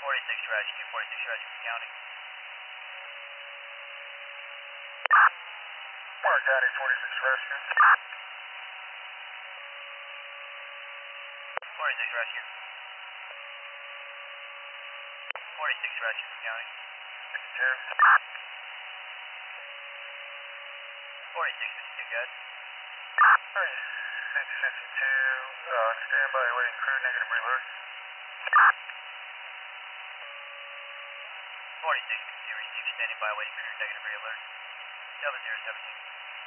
46 Rescue, 46 Rescue County. Mark County 46 Rescue. 46 Rescue. 46 Rescue County. 4652, good. 4652, standby waiting crew, negative alert. 4652, receive standing by waiting crew, negative alert. 7017.